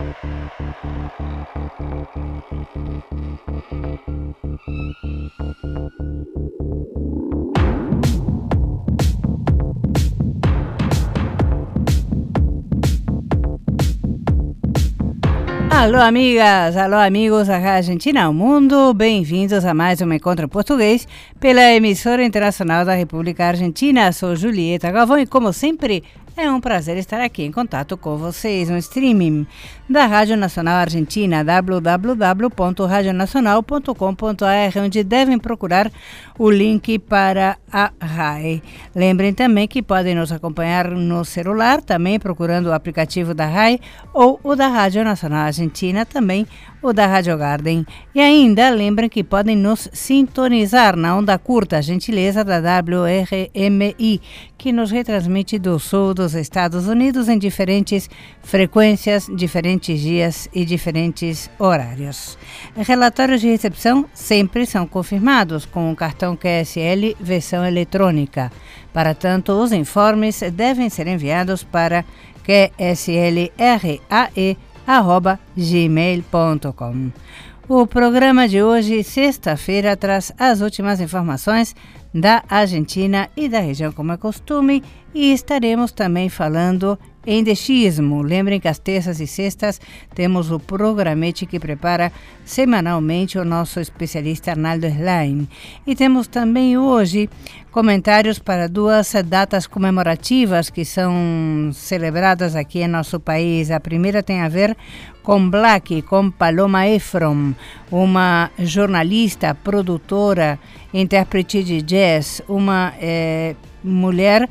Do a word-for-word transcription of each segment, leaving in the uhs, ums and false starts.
Alô, amigas! Alô, amigos da Argentina ao Mundo! Bem-vindos a mais um Encontro em Português pela emissora internacional da República Argentina. Sou Julieta Galvão e, como sempre, é um prazer estar aqui em contato com vocês no streaming da Rádio Nacional Argentina, w w w ponto radio nacional ponto com ponto a r, onde devem procurar o link para a R A I. Lembrem também que podem nos acompanhar no celular, também procurando o aplicativo da R A I ou o da Rádio Nacional Argentina, também o da Rádio Garden. E ainda lembrem que podem nos sintonizar na onda curta, gentileza da W R M I, que nos retransmite do sul dos Estados Unidos em diferentes frequências, diferentes dias e diferentes horários. Relatórios de recepção sempre são confirmados com o cartão Q S L versão eletrônica. Para tanto, os informes devem ser enviados para q s l r a e arroba gmail ponto com. O programa de hoje, sexta-feira, traz as últimas informações da Argentina e da região, como é costume, e estaremos também falando em dechismo. Lembrem que às terças e sextas temos o programete que prepara semanalmente o nosso especialista Arnaldo Slain. E temos também hoje comentários para duas datas comemorativas que são celebradas aqui em nosso país. A primeira tem a ver com Black, com Paloma Efron, uma jornalista, produtora, intérprete de jazz, uma é, mulher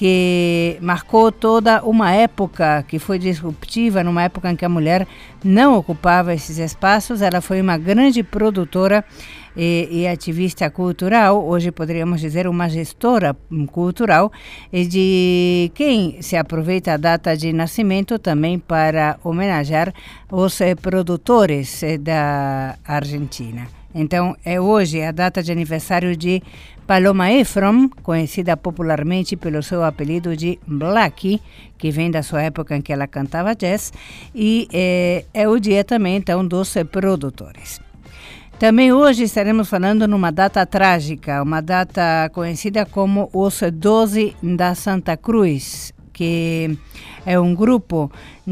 que marcou toda uma época que foi disruptiva, numa época em que a mulher não ocupava esses espaços. Ela foi uma grande produtora e, e ativista cultural, hoje poderíamos dizer uma gestora cultural, e de quem se aproveita a data de nascimento também para homenagear os eh, produtores eh, da Argentina. Então, é hoje a data de aniversário de Paloma Efron, conhecida popularmente pelo seu apelido de Black, que vem da sua época em que ela cantava jazz, e é, é o dia também, então, dos produtores. Também hoje estaremos falando numa data trágica, uma data conhecida como os doze da Santa Cruz, que é um grupo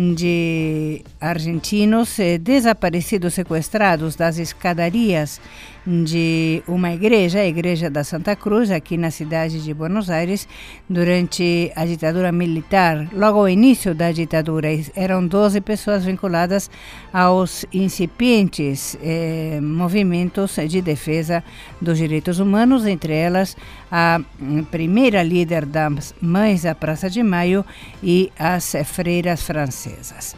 de argentinos eh, desaparecidos, sequestrados das escadarias de uma igreja, a Igreja da Santa Cruz, aqui na cidade de Buenos Aires, durante a ditadura militar. Logo ao início da ditadura, eram doze pessoas vinculadas aos incipientes eh, movimentos de defesa dos direitos humanos, entre elas a primeira líder das Mães da Praça de Maio e as freiras francesas.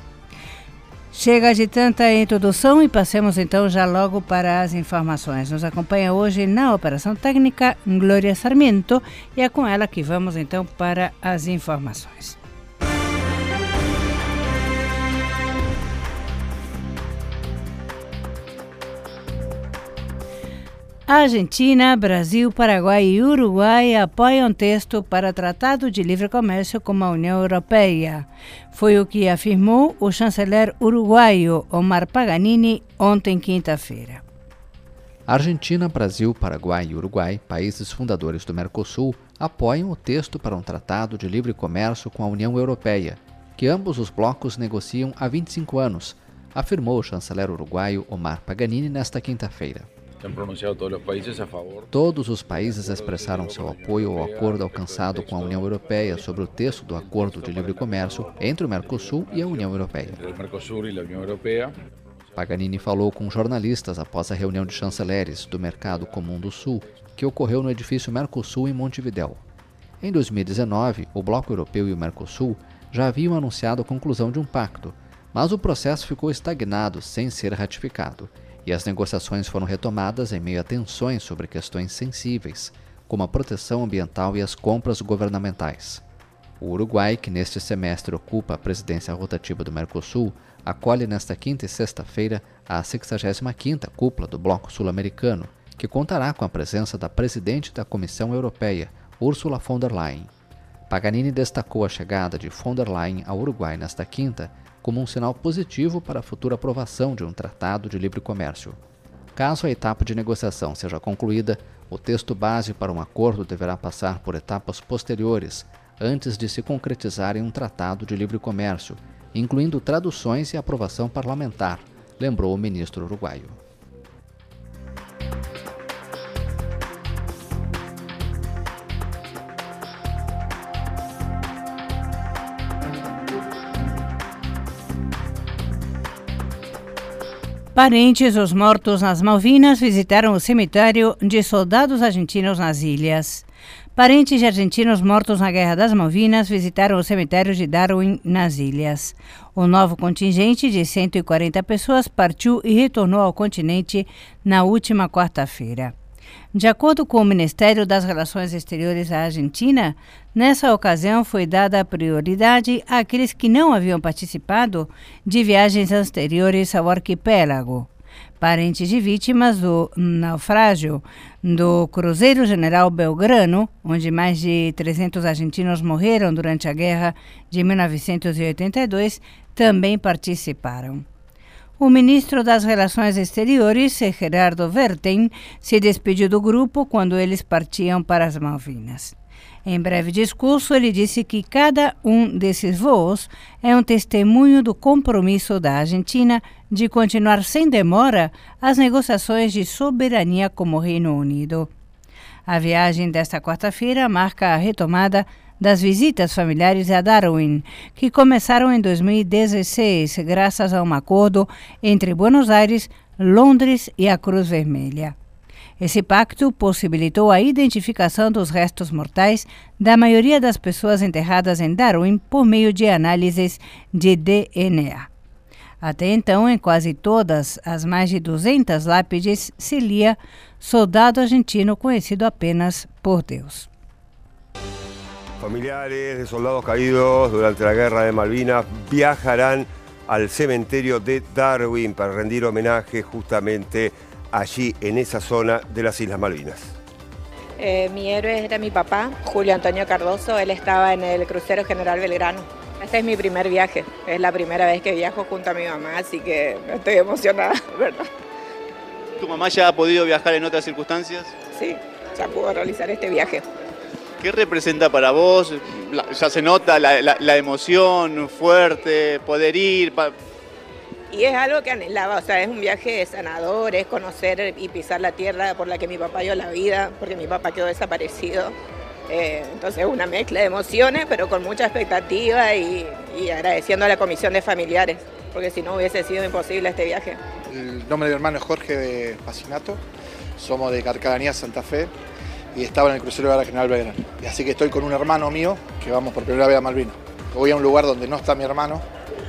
Chega de tanta introdução e passemos então já logo para as informações. Nos acompanha hoje na Operação Técnica Glória Sarmiento e é com ela que vamos então para as informações. Argentina, Brasil, Paraguai e Uruguai apoiam texto para Tratado de Livre Comércio com a União Europeia. Foi o que afirmou o chanceler uruguaio Omar Paganini ontem, quinta-feira. Argentina, Brasil, Paraguai e Uruguai, países fundadores do Mercosul, apoiam o texto para um Tratado de Livre Comércio com a União Europeia, que ambos os blocos negociam há vinte e cinco anos, afirmou o chanceler uruguaio Omar Paganini nesta quinta-feira. Todos os países expressaram seu apoio ao acordo alcançado com a União Europeia sobre o texto do Acordo de Livre Comércio entre o Mercosul e a União Europeia. Paganini falou com jornalistas após a reunião de chanceleres do Mercado Comum do Sul, que ocorreu no edifício Mercosul em Montevidéu. Em dois mil e dezenove, o Bloco Europeu e o Mercosul já haviam anunciado a conclusão de um pacto, mas o processo ficou estagnado sem ser ratificado. E as negociações foram retomadas em meio a tensões sobre questões sensíveis, como a proteção ambiental e as compras governamentais. O Uruguai, que neste semestre ocupa a presidência rotativa do Mercosul, acolhe nesta quinta e sexta-feira a sexagésima quinta Cúpula do Bloco Sul-Americano, que contará com a presença da presidente da Comissão Europeia, Ursula von der Leyen. Paganini destacou a chegada de von der Leyen ao Uruguai nesta quinta como um sinal positivo para a futura aprovação de um tratado de livre comércio. Caso a etapa de negociação seja concluída, o texto base para um acordo deverá passar por etapas posteriores, antes de se concretizar em um tratado de livre comércio, incluindo traduções e aprovação parlamentar, lembrou o ministro uruguaio. Parentes dos mortos nas Malvinas visitaram o cemitério de soldados argentinos nas ilhas. Parentes de argentinos mortos na Guerra das Malvinas visitaram o cemitério de Darwin, nas ilhas. O novo contingente de cento e quarenta pessoas partiu e retornou ao continente na última quarta-feira. De acordo com o Ministério das Relações Exteriores da Argentina, nessa ocasião foi dada prioridade àqueles que não haviam participado de viagens anteriores ao arquipélago. Parentes de vítimas do naufrágio do Cruzeiro General Belgrano, onde mais de trezentos argentinos morreram durante a guerra de mil novecentos e oitenta e dois, também participaram. O ministro das Relações Exteriores, Gerardo Wertheim, se despediu do grupo quando eles partiam para as Malvinas. Em breve discurso, ele disse que cada um desses voos é um testemunho do compromisso da Argentina de continuar sem demora as negociações de soberania com o Reino Unido. A viagem desta quarta-feira marca a retomada das visitas familiares a Darwin, que começaram em dois mil e dezesseis, graças a um acordo entre Buenos Aires, Londres e a Cruz Vermelha. Esse pacto possibilitou a identificação dos restos mortais da maioria das pessoas enterradas em Darwin por meio de análises de D N A. Até então, em quase todas as mais de duzentas lápides se lia "Soldado argentino conhecido apenas por Deus". Familiares de soldados caídos durante la Guerra de Malvinas viajarán al cementerio de Darwin para rendir homenaje justamente allí en esa zona de las Islas Malvinas. Eh, mi héroe era mi papá, Julio Antonio Cardoso. Él estaba en el Crucero General Belgrano. Este es mi primer viaje, es la primera vez que viajo junto a mi mamá, así que estoy emocionada, ¿verdad? ¿Tu mamá ya ha podido viajar en otras circunstancias? Sí, ya pudo realizar este viaje. ¿Qué representa para vos? La, ya se nota la, la, la emoción fuerte, poder ir. Pa... Y es algo que anhelaba, o sea, es un viaje sanador, es conocer y pisar la tierra por la que mi papá dio la vida, porque mi papá quedó desaparecido. Eh, entonces es una mezcla de emociones, pero con mucha expectativa y, y agradeciendo a la Comisión de Familiares, porque si no hubiese sido imposible este viaje. El nombre de mi hermano es Jorge de Pacinato, somos de Carcaranía, Santa Fe, y estaba en el crucero de la General Belgrano. Y así que estoy con un hermano mío que vamos por primera vez a Malvinas. Voy a un lugar donde no está mi hermano,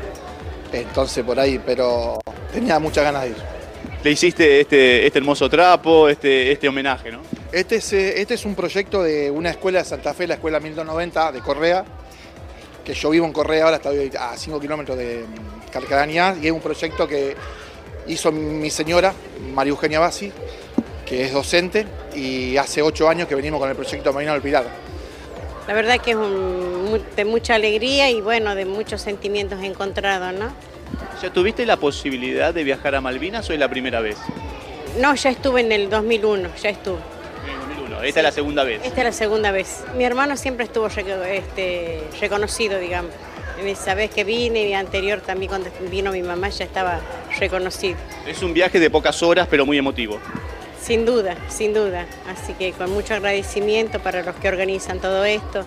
entonces por ahí, pero tenía muchas ganas de ir. Le hiciste este, este hermoso trapo, este, este homenaje, ¿no? Este es, este es un proyecto de una escuela de Santa Fe, la escuela mil doscientos noventa de Correa, que yo vivo en Correa, ahora estoy a cinco kilómetros de Carcaranía, y es un proyecto que hizo mi señora, María Eugenia Bassi, que es docente, y hace ocho años que venimos con el proyecto Marina del Pirata. La verdad que es un, de mucha alegría y bueno, de muchos sentimientos encontrados, ¿no? ¿Ya tuviste la posibilidad de viajar a Malvinas o es la primera vez? No, ya estuve en el dos mil uno, ya estuve. En el dos mil uno, esta sí. Es la segunda vez. Esta es la segunda vez. Mi hermano siempre estuvo este, reconocido, digamos. En esa vez que vine y anterior también cuando vino mi mamá ya estaba reconocido. Es un viaje de pocas horas pero muy emotivo. Sin duda, sin duda. Así que con mucho agradecimiento para los que organizan todo esto.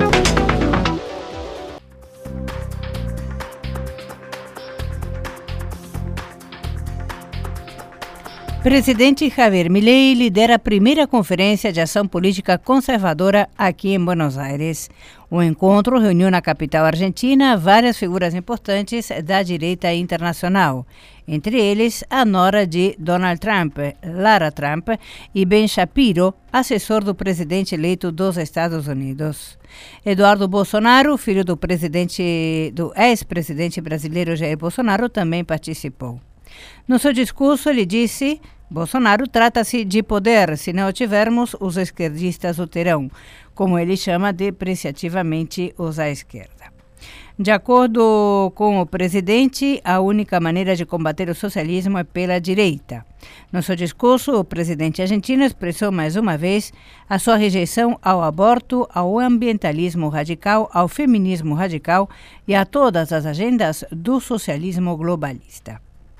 Presidente Javier Milei lidera a primeira conferência de ação política conservadora aqui em Buenos Aires. O encontro reuniu na capital argentina várias figuras importantes da direita internacional, entre eles a nora de Donald Trump, Lara Trump, e Ben Shapiro, assessor do presidente eleito dos Estados Unidos. Eduardo Bolsonaro, filho do presidente, do ex-presidente brasileiro Jair Bolsonaro, também participou. No seu discurso, ele disse: Bolsonaro trata-se de poder. Se não o tivermos, os esquerdistas o terão, como ele chama depreciativamente os à esquerda. De acordo com o presidente, a única maneira de combater o socialismo é pela direita. No seu discurso, o presidente argentino expressou mais uma vez a sua rejeição ao aborto, ao ambientalismo radical, ao feminismo radical e a todas as agendas do socialismo globalista.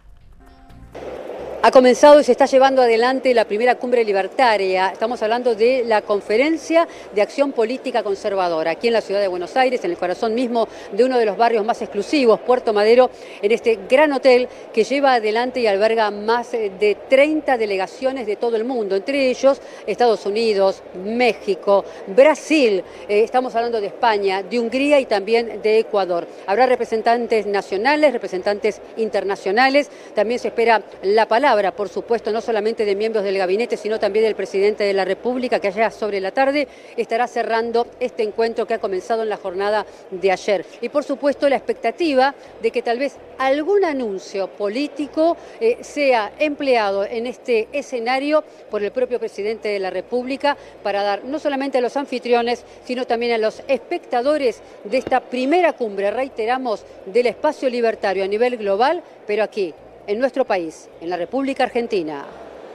Ha comenzado y se está llevando adelante la primera cumbre libertaria. Estamos hablando de la Conferencia de Acción Política Conservadora, aquí en la ciudad de Buenos Aires, en el corazón mismo de uno de los barrios más exclusivos, Puerto Madero, en este gran hotel que lleva adelante y alberga más de treinta delegaciones de todo el mundo, entre ellos Estados Unidos, México, Brasil, eh, estamos hablando de España, de Hungría y también de Ecuador. Habrá representantes nacionales, representantes internacionales, también se espera la palabra, por supuesto, no solamente de miembros del gabinete, sino también del presidente de la República, que allá sobre la tarde estará cerrando este encuentro que ha comenzado en la jornada de ayer. Y por supuesto la expectativa de que tal vez algún anuncio político eh, sea empleado en este escenario por el propio presidente de la República para dar no solamente a los anfitriones, sino también a los espectadores de esta primera cumbre, reiteramos, del espacio libertario a nivel global, pero aquí, en nuestro país, en la República Argentina.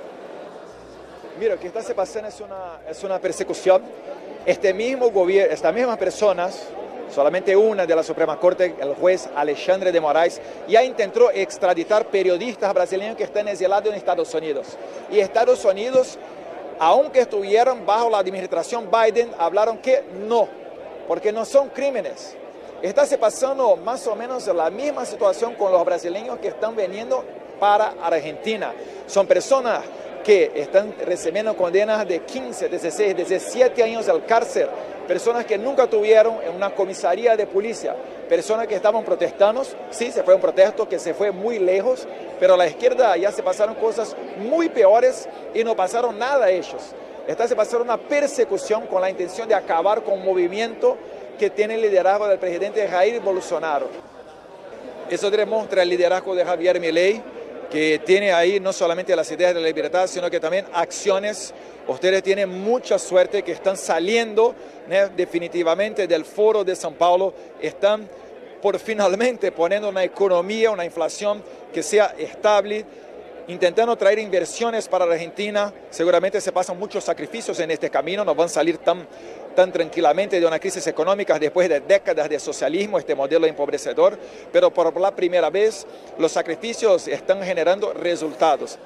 Mira, lo que está pasando es una, es una persecución. Este mismo gobierno, estas mismas personas, solamente una de la Suprema Corte, el juez Alexandre de Moraes, ya intentó extraditar periodistas brasileños que están exilados en Estados Unidos. Y Estados Unidos, aunque estuvieron bajo la administración Biden, hablaron que no, porque no son crímenes. Está se pasando más o menos la misma situación con los brasileños que están viniendo para Argentina. Son personas que están recibiendo condenas de quince, dieciséis, diecisiete años de cárcel. Personas que nunca tuvieron en una comisaría de policía. Personas que estaban protestando. Sí, se fue un protesto que se fue muy lejos, pero a la izquierda ya se pasaron cosas muy peores y no pasaron nada a ellos. Está se pasando una persecución con la intención de acabar con un movimiento que tiene el liderazgo del presidente Jair Bolsonaro. Eso demuestra el liderazgo de Javier Milei, que tiene ahí no solamente las ideas de la libertad, sino que también acciones. Ustedes tienen mucha suerte que están saliendo, ¿no?, definitivamente del Foro de São Paulo, están por finalmente poniendo una economía, una inflación que sea estable, intentando traer inversiones para la Argentina. Seguramente se pasan muchos sacrificios en este camino, no van a salir tan, tan tranquilamente de una crisis económica después de décadas de socialismo, este modelo empobrecedor, pero por la primera vez los sacrificios están generando resultados.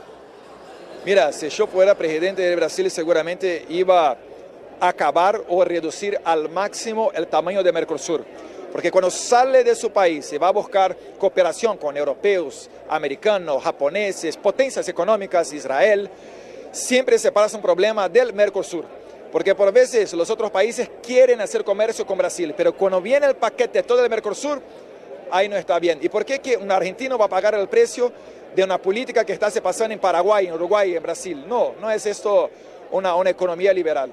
Mira, si yo fuera presidente de Brasil, seguramente iba a acabar o reducir al máximo el tamaño de Mercosur. Porque cuando sale de su país y va a buscar cooperación con europeos, americanos, japoneses, potencias económicas, Israel, siempre se pasa un problema del Mercosur. Porque por veces los otros países quieren hacer comercio con Brasil, pero cuando viene el paquete todo el Mercosur, ahí no está bien. ¿Y por qué que un argentino va a pagar el precio de una política que está se pasando en Paraguay, en Uruguay, en Brasil? No, no es esto una, una economía liberal.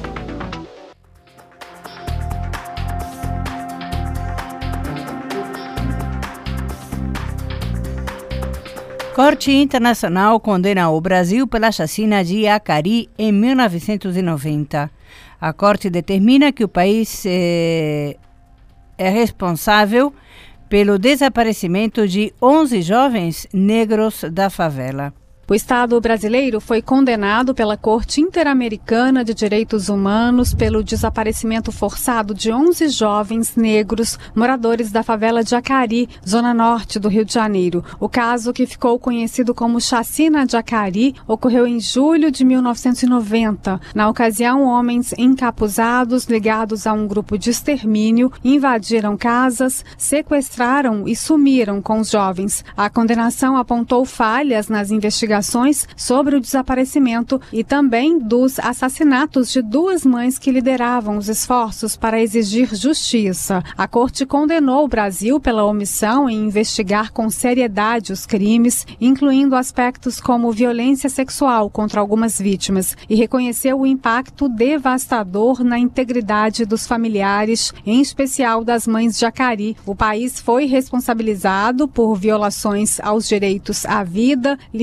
Corte Internacional condena o Brasil pela chacina de Jacari em mil novecentos e noventa. A Corte determina que o país é, é responsável pelo desaparecimento de onze jovens negros da favela. O Estado brasileiro foi condenado pela Corte Interamericana de Direitos Humanos pelo desaparecimento forçado de onze jovens negros moradores da favela de Jacari, zona norte do Rio de Janeiro. O caso, que ficou conhecido como Chacina de Jacari, ocorreu em julho de mil novecentos e noventa. Na ocasião, homens encapuzados ligados a um grupo de extermínio invadiram casas, sequestraram e sumiram com os jovens. A condenação apontou falhas nas investigações sobre o desaparecimento e também dos assassinatos de duas mães que lideravam os esforços para exigir justiça. A Corte condenou o Brasil pela omissão em investigar com seriedade os crimes, incluindo aspectos como violência sexual contra algumas vítimas, e reconheceu o impacto devastador na integridade dos familiares, em especial das mães de Jacari. O país foi responsabilizado por violações aos direitos à vida, liberdade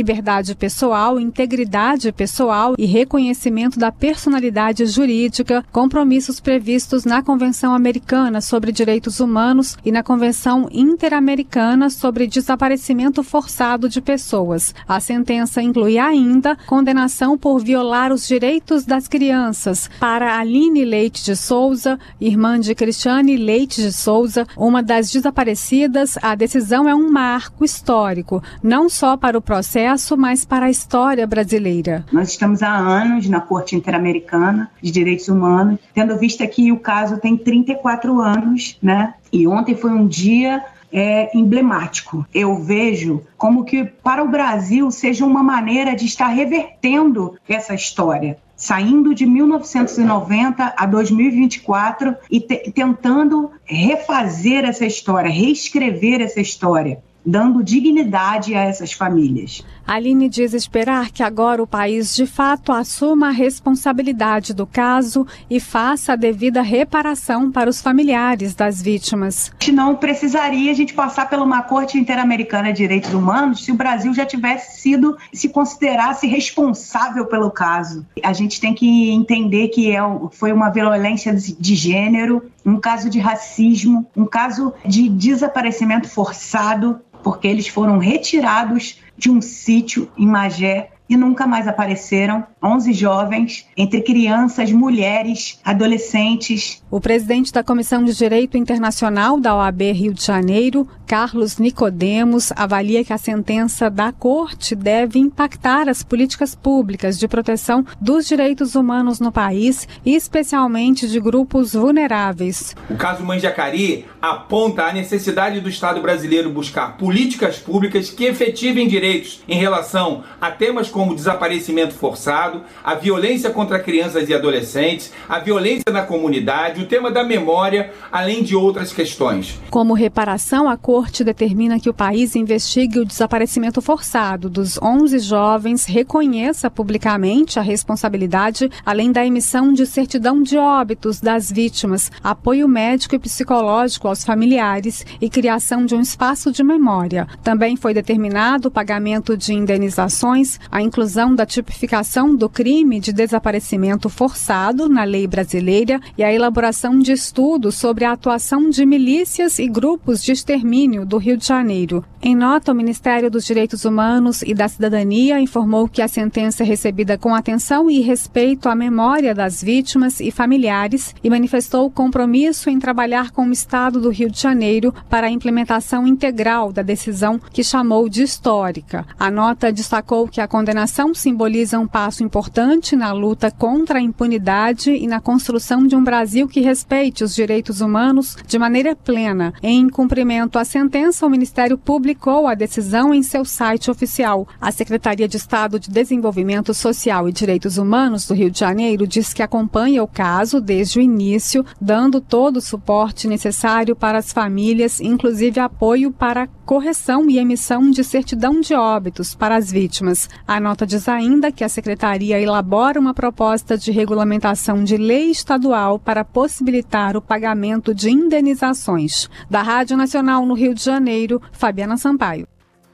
liberdade pessoal, integridade pessoal e reconhecimento da personalidade jurídica, compromissos previstos na Convenção Americana sobre Direitos Humanos e na Convenção Interamericana sobre Desaparecimento Forçado de Pessoas. A sentença inclui ainda condenação por violar os direitos das crianças. Para Aline Leite de Souza, irmã de Cristiane Leite de Souza, uma das desaparecidas, a decisão é um marco histórico, não só para o processo, mas para a história brasileira. Nós estamos há anos na Corte Interamericana de Direitos Humanos, tendo visto que o caso tem trinta e quatro anos, né? E ontem foi um dia é, emblemático. Eu vejo como que para o Brasil seja uma maneira de estar revertendo essa história, saindo de mil novecentos e noventa a dois mil e vinte e quatro e te- tentando refazer essa história, reescrever essa história, dando dignidade a essas famílias. Aline diz esperar que agora o país de fato assuma a responsabilidade do caso e faça a devida reparação para os familiares das vítimas. Não precisaria a gente passar por uma Corte Interamericana de Direitos Humanos se o Brasil já tivesse sido, se considerasse responsável pelo caso. A gente tem que entender que é, foi uma violência de gênero, um caso de racismo, um caso de desaparecimento forçado, porque eles foram retirados de um sítio em Magé e nunca mais apareceram. onze jovens, entre crianças, mulheres, adolescentes. O presidente da Comissão de Direito Internacional da O A B Rio de Janeiro, Carlos Nicodemos, avalia que a sentença da Corte deve impactar as políticas públicas de proteção dos direitos humanos no país e especialmente de grupos vulneráveis. O caso Manjacari aponta a necessidade do Estado brasileiro buscar políticas públicas que efetivem direitos em relação a temas como desaparecimento forçado, a violência contra crianças e adolescentes, a violência na comunidade, o tema da memória, além de outras questões. Como reparação, a Corte determina que o país investigue o desaparecimento forçado dos onze jovens, reconheça publicamente a responsabilidade, além da emissão de certidão de óbitos das vítimas, apoio médico e psicológico aos familiares e criação de um espaço de memória. Também foi determinado o pagamento de indenizações, a inclusão da tipificação do crime de desaparecimento forçado na lei brasileira e a elaboração de estudos sobre a atuação de milícias e grupos de extermínio do Rio de Janeiro. Em nota, o Ministério dos Direitos Humanos e da Cidadania informou que a sentença é recebida com atenção e respeito à memória das vítimas e familiares e manifestou o compromisso em trabalhar com o Estado do Rio de Janeiro para a implementação integral da decisão que chamou de histórica. A nota destacou que a condenação simboliza um passo importante na luta contra a impunidade e na construção de um Brasil que respeite os direitos humanos de maneira plena. Em cumprimento à sentença, o Ministério publicou a decisão em seu site oficial. A Secretaria de Estado de Desenvolvimento Social e Direitos Humanos do Rio de Janeiro diz que acompanha o caso desde o início, dando todo o suporte necessário para as famílias, inclusive apoio para a correção e emissão de certidão de óbitos para as vítimas. A nota diz ainda que a Secretaria elabora uma proposta de regulamentação de lei estadual para possibilitar o pagamento de indenizações. Da Rádio Nacional no Rio de Janeiro, Fabiana Sampaio.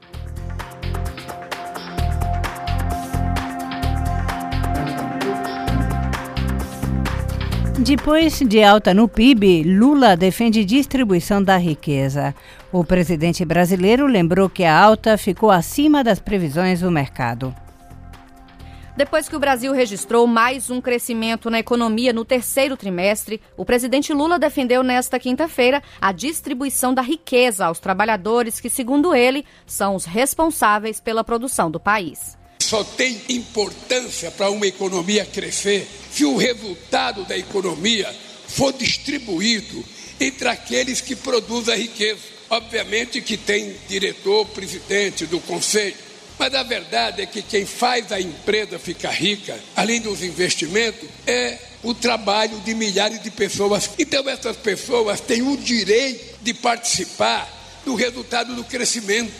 Depois de alta no P I B, Lula defende distribuição da riqueza. O presidente brasileiro lembrou que a alta ficou acima das previsões do mercado. Depois que o Brasil registrou mais um crescimento na economia no terceiro trimestre, o presidente Lula defendeu nesta quinta-feira a distribuição da riqueza aos trabalhadores que, segundo ele, são os responsáveis pela produção do país. Só tem importância para uma economia crescer se o resultado da economia for distribuído entre aqueles que produzem a riqueza. Obviamente que tem diretor, presidente do conselho, mas a verdade é que quem faz a empresa ficar rica, além dos investimentos, é o trabalho de milhares de pessoas. Então essas pessoas têm o direito de participar do resultado do crescimento.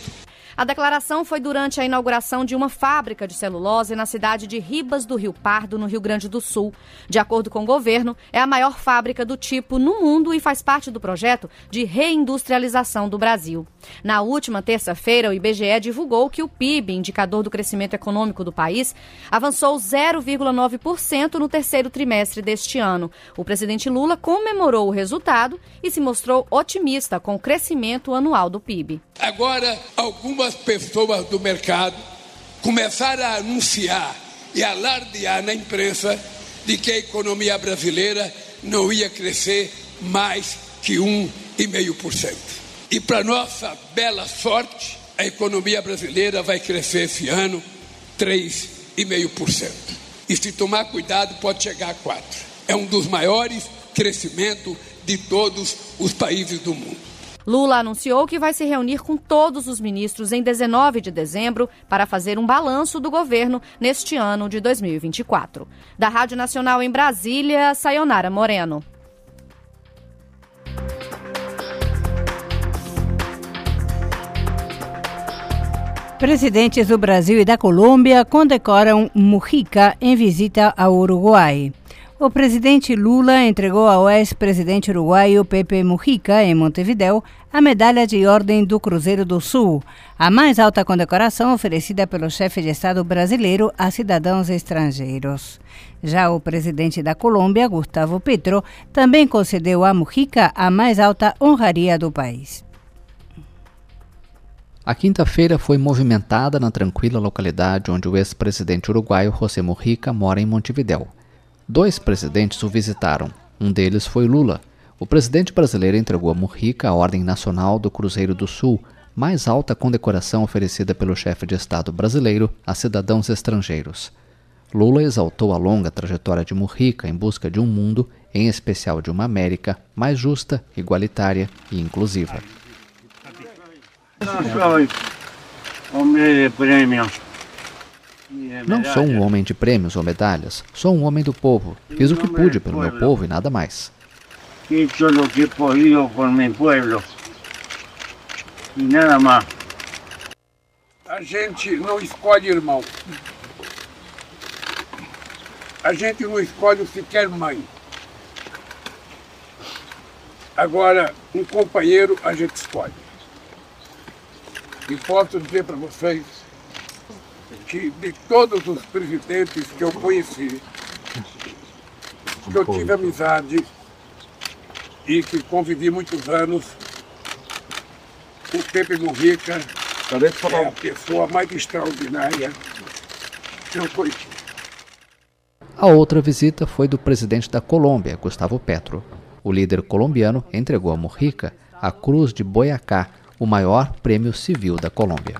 A declaração foi durante a inauguração de uma fábrica de celulose na cidade de Ribas do Rio Pardo, no Rio Grande do Sul. De acordo com o governo, é a maior fábrica do tipo no mundo e faz parte do projeto de reindustrialização do Brasil. Na última terça-feira, o I B G E divulgou que o P I B, indicador do crescimento econômico do país, avançou zero vírgula nove por cento no terceiro trimestre deste ano. O presidente Lula comemorou o resultado e se mostrou otimista com o crescimento anual do P I B. Agora, algumas pessoas do mercado começaram a anunciar e alardear na imprensa de que a economia brasileira não ia crescer mais que um vírgula cinco por cento. E para nossa bela sorte, a economia brasileira vai crescer esse ano três vírgula cinco por cento. E se tomar cuidado, pode chegar a quatro por cento. É um dos maiores crescimentos de todos os países do mundo. Lula anunciou que vai se reunir com todos os ministros em dezenove de dezembro para fazer um balanço do governo neste ano de dois mil e vinte e quatro. Da Rádio Nacional em Brasília, Sayonara Moreno. Presidentes do Brasil e da Colômbia condecoram Mujica em visita ao Uruguai. O presidente Lula entregou ao ex-presidente uruguaio Pepe Mujica, em Montevidéu, a medalha de Ordem do Cruzeiro do Sul, a mais alta condecoração oferecida pelo chefe de Estado brasileiro a cidadãos estrangeiros. Já o presidente da Colômbia, Gustavo Petro, também concedeu a Mujica a mais alta honraria do país. A quinta-feira foi movimentada na tranquila localidade onde o ex-presidente uruguaio José Mujica mora em Montevidéu. Dois presidentes o visitaram. Um deles foi Lula. O presidente brasileiro entregou a Mujica a Ordem Nacional do Cruzeiro do Sul, mais alta condecoração oferecida pelo chefe de Estado brasileiro a cidadãos estrangeiros. Lula exaltou a longa trajetória de Mujica em busca de um mundo, em especial de uma América, mais justa, igualitária e inclusiva. Não sou um homem de prêmios ou medalhas, sou um homem do povo. Fiz o que pude pelo meu povo e nada mais. Fiz o que pude por meu povo e nada mais. A gente não escolhe irmão. A gente não escolhe sequer mãe. Agora, um companheiro a gente escolhe. E posso dizer para vocês que de todos os presidentes que eu conheci, que eu tive amizade e que convivi muitos anos, o Pepe Mujica é a pessoa mais extraordinária que eu conheci. A outra visita foi do presidente da Colômbia, Gustavo Petro. O líder colombiano entregou a Mujica a Cruz de Boyacá, o maior prêmio civil da Colômbia.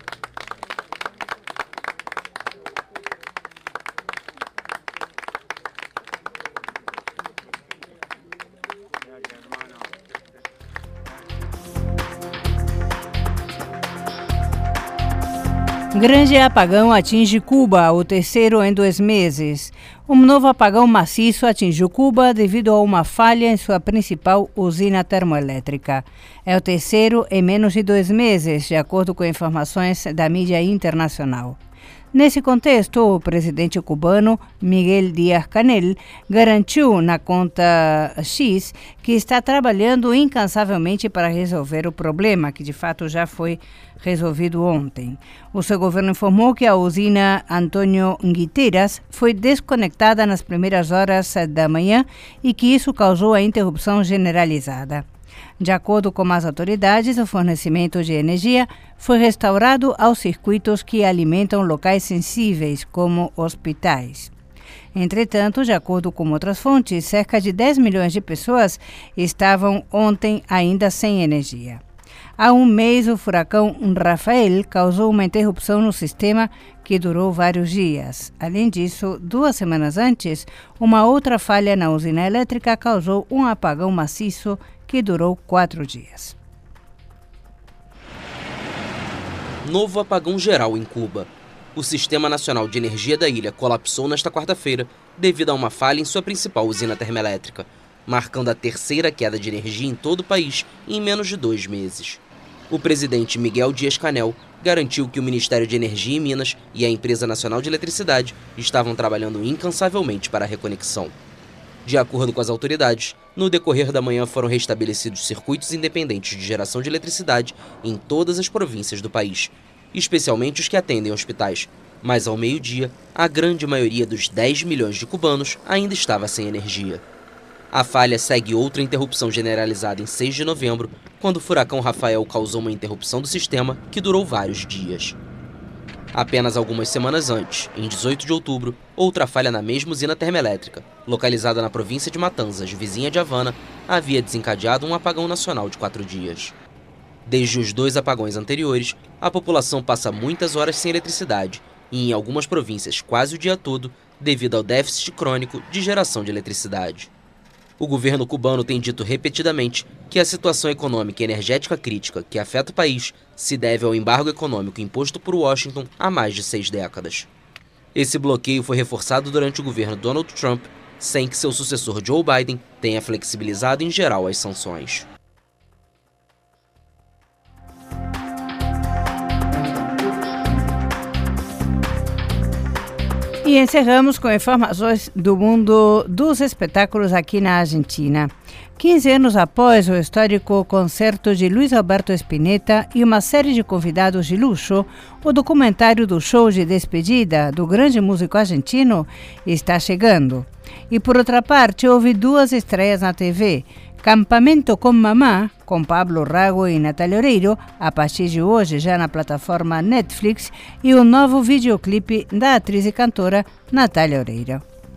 Grande apagão atinge Cuba, o terceiro em dois meses. Um novo apagão maciço atingiu Cuba devido a uma falha em sua principal usina termoelétrica. É o terceiro em menos de dois meses, de acordo com informações da mídia internacional. Nesse contexto, o presidente cubano Miguel Díaz-Canel garantiu na conta X que está trabalhando incansavelmente para resolver o problema, que de fato já foi resolvido ontem. O seu governo informou que a usina Antônio Guiteras foi desconectada nas primeiras horas da manhã e que isso causou a interrupção generalizada. De acordo com as autoridades, o fornecimento de energia foi restaurado aos circuitos que alimentam locais sensíveis, como hospitais. Entretanto, de acordo com outras fontes, cerca de dez milhões de pessoas estavam ontem ainda sem energia. Há um mês, o furacão Rafael causou uma interrupção no sistema que durou vários dias. Além disso, duas semanas antes, uma outra falha na usina elétrica causou um apagão maciço que durou quatro dias. Novo apagão geral em Cuba. O Sistema Nacional de Energia da ilha colapsou nesta quarta-feira devido a uma falha em sua principal usina termoelétrica, marcando a terceira queda de energia em todo o país em menos de dois meses. O presidente Miguel Dias-Canel garantiu que o Ministério de Energia e Minas e a Empresa Nacional de Eletricidade estavam trabalhando incansavelmente para a reconexão. De acordo com as autoridades, no decorrer da manhã foram restabelecidos circuitos independentes de geração de eletricidade em todas as províncias do país, especialmente os que atendem hospitais. Mas ao meio-dia, a grande maioria dos dez milhões de cubanos ainda estava sem energia. A falha segue outra interrupção generalizada em seis de novembro, quando o furacão Rafael causou uma interrupção do sistema que durou vários dias. Apenas algumas semanas antes, em dezoito de outubro, outra falha na mesma usina termoelétrica, localizada na província de Matanzas, vizinha de Havana, havia desencadeado um apagão nacional de quatro dias. Desde os dois apagões anteriores, a população passa muitas horas sem eletricidade e, em algumas províncias, quase o dia todo, devido ao déficit crônico de geração de eletricidade. O governo cubano tem dito repetidamente que a situação econômica e energética crítica que afeta o país se deve ao embargo econômico imposto por Washington há mais de seis décadas. Esse bloqueio foi reforçado durante o governo Donald Trump, sem que seu sucessor Joe Biden tenha flexibilizado em geral as sanções. E encerramos com informações do mundo dos espetáculos aqui na Argentina. quinze anos após o histórico concerto de Luiz Alberto Spinetta e uma série de convidados de luxo, o documentário do show de despedida do grande músico argentino está chegando. E por outra parte, houve duas estreias na T V. Campamento com Mamá, com Pablo Rago e Natalia Oreiro, a partir de hoje já na plataforma Netflix, e o novo videoclipe da atriz e cantora Natalia Oreiro.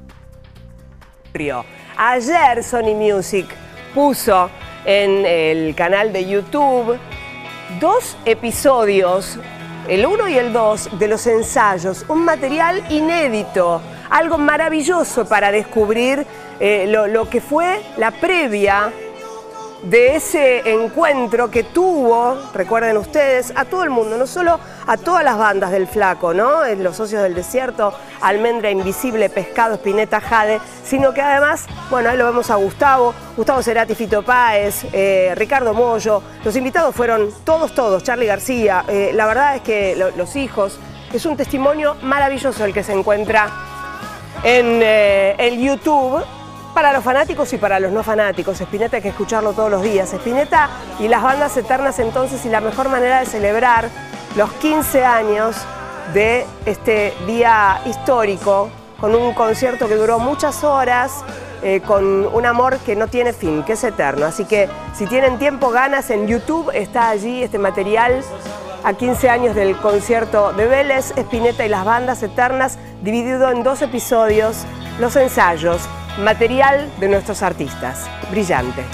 Ayer Sony Music puso en el canal de YouTube dos episodios, el uno y el dos, de los ensayos, un material inédito, algo maravilloso para descubrir eh, lo, lo que fue la previa de ese encuentro que tuvo, recuerden ustedes, a todo el mundo, no solo a todas las bandas del Flaco, ¿no? Los Socios del Desierto, Almendra Invisible, Pescado, Spinetta, Jade, sino que además, bueno, ahí lo vemos a Gustavo, Gustavo Cerati, Fito Páez, eh, Ricardo Mollo, los invitados fueron todos, todos, Charly García, eh, la verdad es que lo, los hijos, es un testimonio maravilloso el que se encuentra en eh, el YouTube. Para los fanáticos y para los no fanáticos, Spinetta hay que escucharlo todos los días. Spinetta y las bandas eternas entonces, y la mejor manera de celebrar los quince años de este día histórico, con un concierto que duró muchas horas, eh, con un amor que no tiene fin, que es eterno. Así que si tienen tiempo, ganas, en YouTube está allí este material a quince años del concierto de Vélez, Spinetta y las bandas eternas, dividido en dos episodios, los ensayos, material de nuestros artistas. Brillante.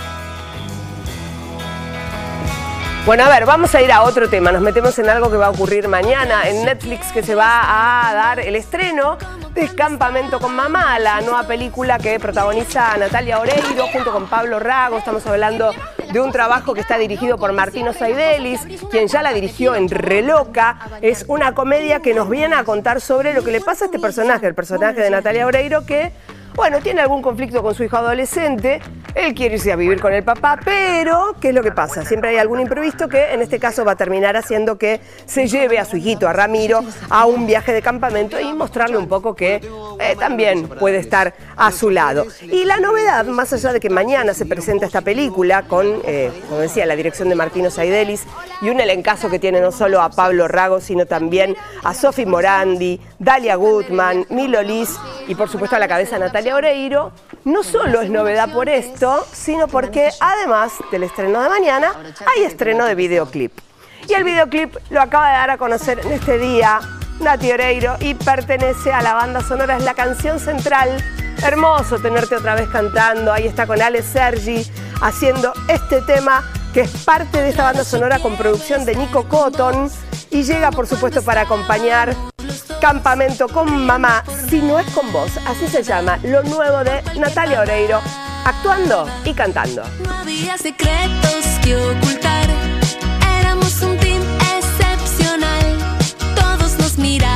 Bueno, a ver, vamos a ir a otro tema. Nos metemos en algo que va a ocurrir mañana en Netflix, que se va a dar el estreno de Campamento con Mamá, la nueva película que protagoniza a Natalia Oreiro junto con Pablo Rago. Estamos hablando de un trabajo que está dirigido por Martino Saidelis, quien ya la dirigió en Reloca. Es una comedia que nos viene a contar sobre lo que le pasa a este personaje, el personaje de Natalia Oreiro, que, bueno, tiene algún conflicto con su hijo adolescente, él quiere irse a vivir con el papá, pero ¿qué es lo que pasa? Siempre hay algún imprevisto que en este caso va a terminar haciendo que se lleve a su hijito, a Ramiro, a un viaje de campamento y mostrarle un poco que eh, también puede estar a su lado. Y la novedad, más allá de que mañana se presenta esta película con, eh, como decía, la dirección de Martino Saidelis y un elencazo que tiene no solo a Pablo Rago, sino también a Sofi Morandi, Dalia Gutman, Milo Liz y por supuesto a la cabeza Natalia Oreiro, no solo es novedad por esto, sino porque además del estreno de mañana hay estreno de videoclip. Y el videoclip lo acaba de dar a conocer en este día Nati Oreiro y pertenece a la banda sonora, es la canción central. Hermoso tenerte otra vez cantando, ahí está con Ale Sergi haciendo este tema que es parte de esta banda sonora con producción de Nico Cotton y llega por supuesto para acompañar Campamento con Mamá, si no es con vos, así se llama, lo nuevo de Natalia Oreiro, actuando y cantando. No había secretos que ocultar, éramos un team excepcional, todos nos miraban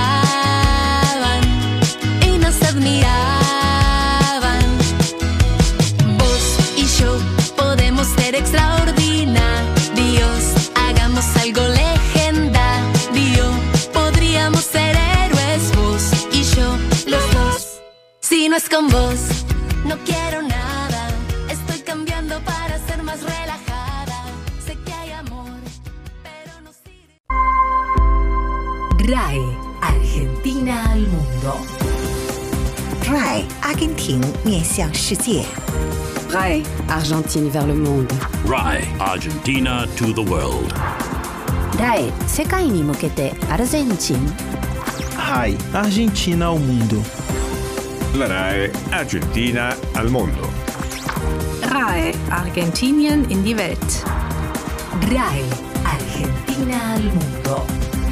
y nos admiraban. Vos y yo podemos ser extraordinarios, hagamos algo con vos. No quiero nada, estoy cambiando para ser más relajada. Sé que hay amor, pero no sirve. R A E, Argentina al mundo. R A E, Argentina 面向世界。 R A E, Argentine vers le monde. R A E, Argentina to the world. R A E, 世界に向けてアルゼンチン。 R A E, Argentina ao mundo. La R A E, Argentina al mundo. R A E, Argentinien in die Welt. R A E, Argentina al mundo.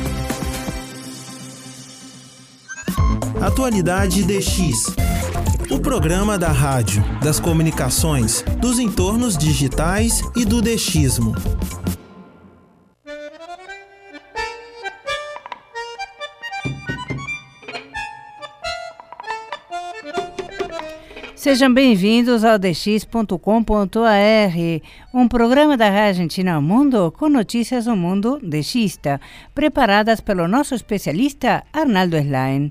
Atualidade D X. O programa da rádio, das comunicações, dos entornos digitais e do DXismo. Sejam bem-vindos ao d x ponto com ponto a r, um programa da Rádio Argentina ao Mundo com notícias do mundo DXista, preparadas pelo nosso especialista Arnaldo Slain.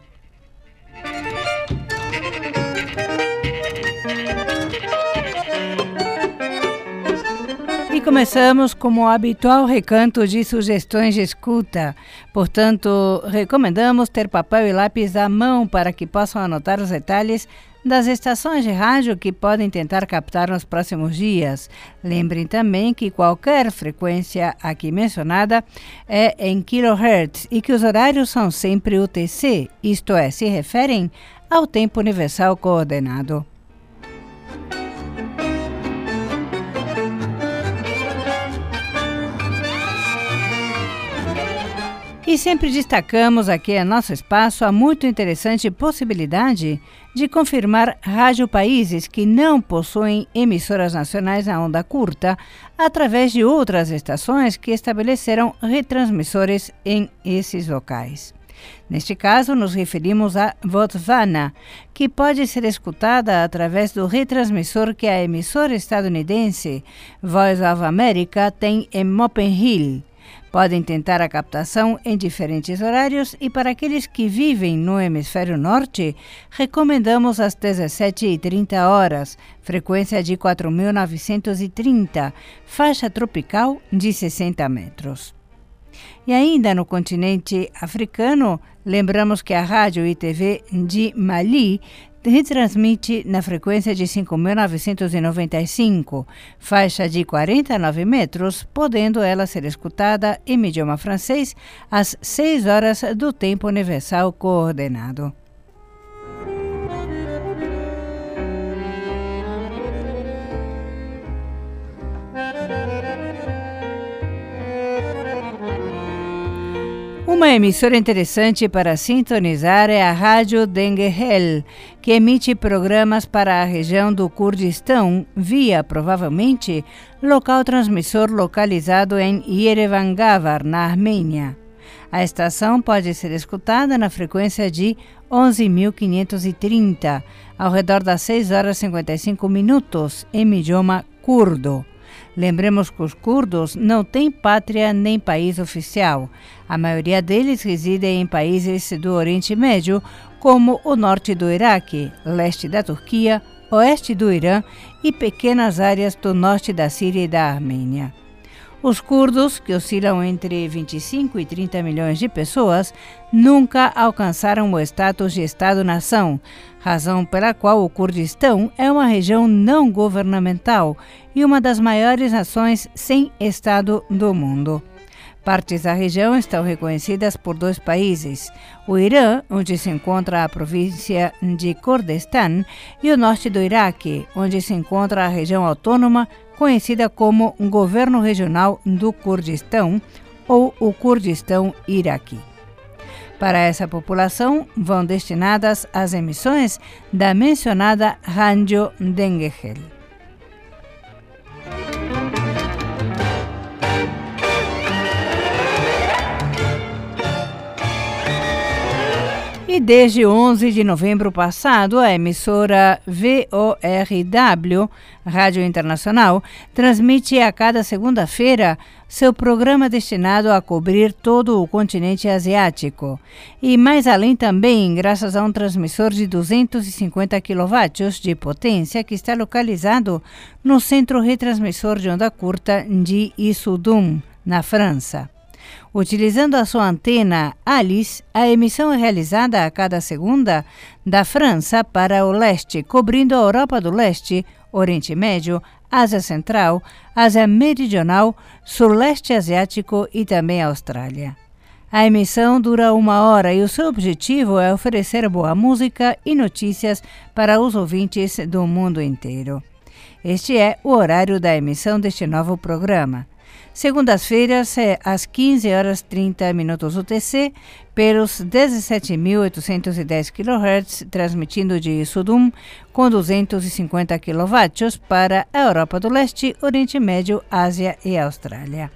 E começamos com o habitual recanto de sugestões de escuta. Portanto, recomendamos ter papel e lápis à mão para que possam anotar os detalhes das estações de rádio que podem tentar captar nos próximos dias. Lembrem também que qualquer frequência aqui mencionada é em kilohertz e que os horários são sempre U T C, isto é, se referem ao tempo universal coordenado. E sempre destacamos aqui em nosso espaço a muito interessante possibilidade de confirmar rádio-países que não possuem emissoras nacionais na onda curta através de outras estações que estabeleceram retransmissores em esses locais. Neste caso, nos referimos a Botswana, que pode ser escutada através do retransmissor que a emissora estadunidense Voice of America tem em Mopen Hill. Podem tentar a captação em diferentes horários e para aqueles que vivem no hemisfério norte, recomendamos às dezessete e trinta horas, frequência de quatro mil novecentos e trinta, faixa tropical de sessenta metros. E ainda no continente africano, lembramos que a rádio e T V de Mali retransmite na frequência de cinco mil novecentos e noventa e cinco, faixa de quarenta e nove metros, podendo ela ser escutada em idioma francês às seis horas do tempo universal coordenado. Uma emissora interessante para sintonizar é a Rádio Dengehel, que emite programas para a região do Kurdistão via, provavelmente, local transmissor localizado em Yerevan-Gavar, na Armênia. A estação pode ser escutada na frequência de onze mil quinhentos e trinta, ao redor das seis horas e cinquenta e cinco minutos, em idioma curdo. Lembremos que os curdos não têm pátria nem país oficial. A maioria deles reside em países do Oriente Médio, como o norte do Iraque, leste da Turquia, oeste do Irã e pequenas áreas do norte da Síria e da Armênia. Os curdos, que oscilam entre vinte e cinco e trinta milhões de pessoas, nunca alcançaram o status de Estado-nação, razão pela qual o Kurdistão é uma região não governamental e uma das maiores nações sem Estado do mundo. Partes da região estão reconhecidas por dois países, o Irã, onde se encontra a província de Kurdistan, e o norte do Iraque, onde se encontra a região autônoma conhecida como Governo Regional do Kurdistão ou o Kurdistão Iraque. Para essa população vão destinadas as emissões da mencionada Rádio Dengehel. E desde onze de novembro passado, a emissora V O R W, Rádio Internacional, transmite a cada segunda-feira seu programa destinado a cobrir todo o continente asiático. E mais além também, graças a um transmissor de duzentos e cinquenta quilowatt de potência que está localizado no centro retransmissor de onda curta de Issoudun, na França. Utilizando a sua antena Alice, a emissão é realizada a cada segunda da França para o leste, cobrindo a Europa do Leste, Oriente Médio, Ásia Central, Ásia Meridional, Sul-Leste Asiático e também a Austrália. A emissão dura uma hora e o seu objetivo é oferecer boa música e notícias para os ouvintes do mundo inteiro. Este é o horário da emissão deste novo programa. Segundas-feiras, às quinze horas e trinta minutos U T C, pelos dezessete mil oitocentos e dez quilohertz, transmitindo de Issoudun com duzentos e cinquenta quilowatts para a Europa do Leste, Oriente Médio, Ásia e Austrália.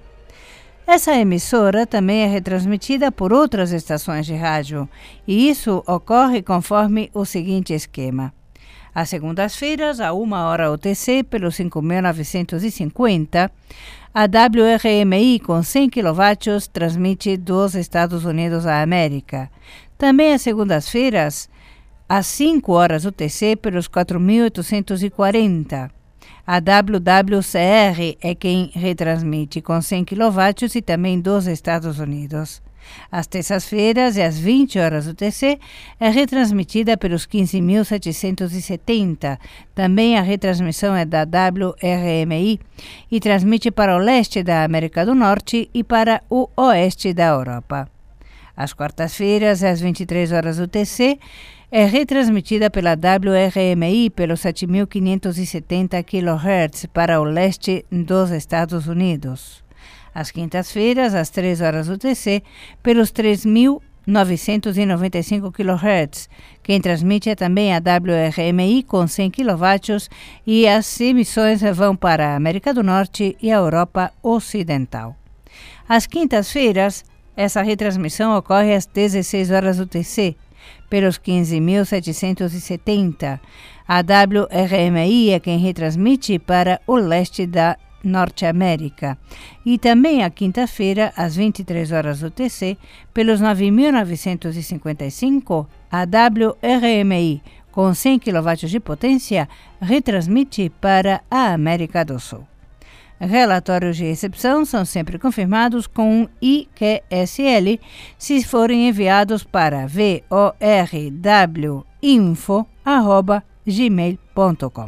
Essa emissora também é retransmitida por outras estações de rádio, e isso ocorre conforme o seguinte esquema. Às segundas-feiras, a uma hora U T C, pelos cinco mil novecentos e cinquenta, a W R M I com cem quilowatts transmite dos Estados Unidos da América. Também às segundas-feiras, às cinco horas U T C, pelos quatro mil oitocentos e quarenta. A W W C R é quem retransmite com cem quilowatts e também dos Estados Unidos. Às terças-feiras e às vinte horas U T C é retransmitida pelos quinze mil setecentos e setenta. Também a retransmissão é da W R M I e transmite para o leste da América do Norte e para o oeste da Europa. Às quartas-feiras e às vinte e três horas U T C é retransmitida pela W R M I pelos sete mil quinhentos e setenta quilohertz para o leste dos Estados Unidos. Às quintas-feiras, às três horas U T C, pelos três mil novecentos e noventa e cinco quilohertz. Quem transmite é também a W R M I com cem quilowatts e as emissões vão para a América do Norte e a Europa Ocidental. Às quintas-feiras, essa retransmissão ocorre às dezesseis horas U T C, pelos quinze mil setecentos e setenta. A W R M I é quem retransmite para o leste da Norte América. E também a quinta-feira, às vinte e três horas U T C, pelos nove mil novecentos e cinquenta e cinco, a W R M I, com cem quilowatts de potência, retransmite para a América do Sul. Relatórios de recepção são sempre confirmados com um I Q S L se forem enviados para v o r w info arroba gmail ponto com.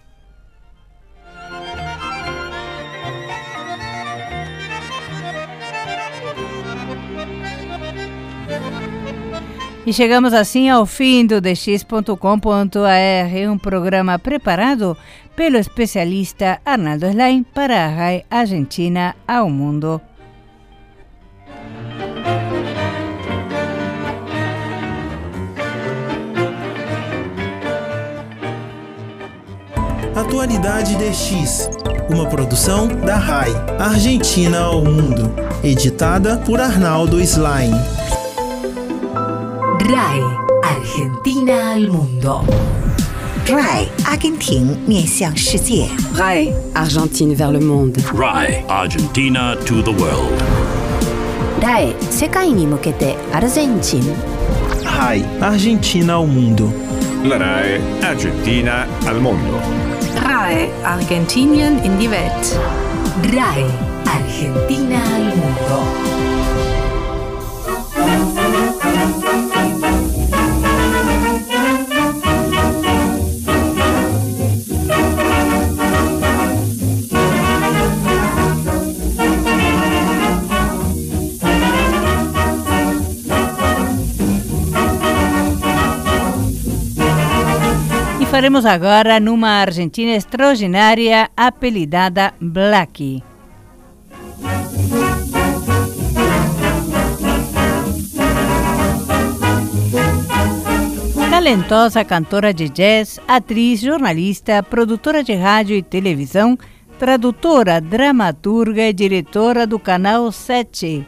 E chegamos assim ao fim do d x ponto com ponto a r, um programa preparado pelo especialista Arnaldo Slain para a R A I Argentina ao Mundo. Atualidade D X, uma produção da R A I Argentina ao Mundo, editada por Arnaldo Slain. R A I Argentina al mundo. R A I Argentina 面向世界。 R A I Argentine vers le monde. R A I Argentina to the world. R A I 世界に向けてアルゼンチン。 R A I Argentina ao mundo. La R A I Argentina al mondo. R A I Argentinien in die Welt. R A I Argentina al mundo. Faremos agora numa Argentina extraordinária apelidada Blackie. Talentosa cantora de jazz, atriz, jornalista, produtora de rádio e televisão, tradutora, dramaturga e diretora do Canal sete.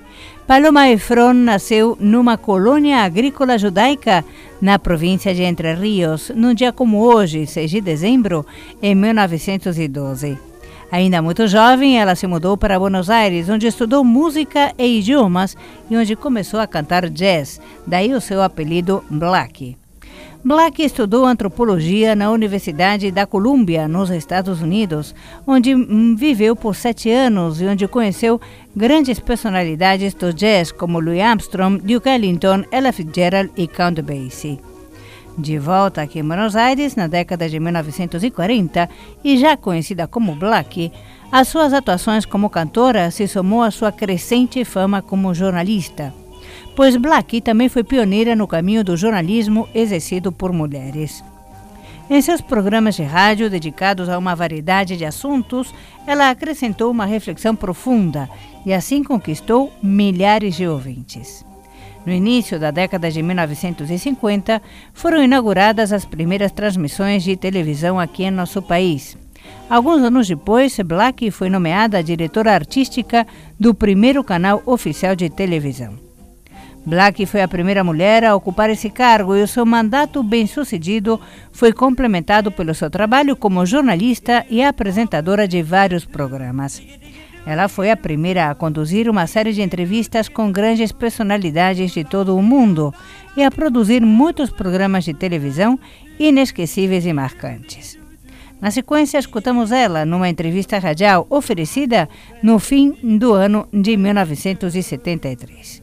Paloma Efron nasceu numa colônia agrícola judaica na província de Entre Rios, num dia como hoje, seis de dezembro, em mil novecentos e doze. Ainda muito jovem, ela se mudou para Buenos Aires, onde estudou música e idiomas e onde começou a cantar jazz, daí o seu apelido Black. Black estudou antropologia na Universidade da Colômbia, nos Estados Unidos, onde viveu por sete anos e onde conheceu grandes personalidades do jazz como Louis Armstrong, Duke Ellington, Ella Fitzgerald e Count Basie. De volta aqui em Buenos Aires, na década de mil novecentos e quarenta, e já conhecida como Black, às suas atuações como cantora se somou a sua crescente fama como jornalista, pois Black também foi pioneira no caminho do jornalismo exercido por mulheres. Em seus programas de rádio dedicados a uma variedade de assuntos, ela acrescentou uma reflexão profunda e assim conquistou milhares de ouvintes. No início da década de mil novecentos e cinquenta, foram inauguradas as primeiras transmissões de televisão aqui em nosso país. Alguns anos depois, Black foi nomeada diretora artística do primeiro canal oficial de televisão. Black foi a primeira mulher a ocupar esse cargo e o seu mandato bem-sucedido foi complementado pelo seu trabalho como jornalista e apresentadora de vários programas. Ela foi a primeira a conduzir uma série de entrevistas com grandes personalidades de todo o mundo e a produzir muitos programas de televisão inesquecíveis e marcantes. Na sequência, escutamos ela numa entrevista radial oferecida no fim do ano de mil novecentos e setenta e três.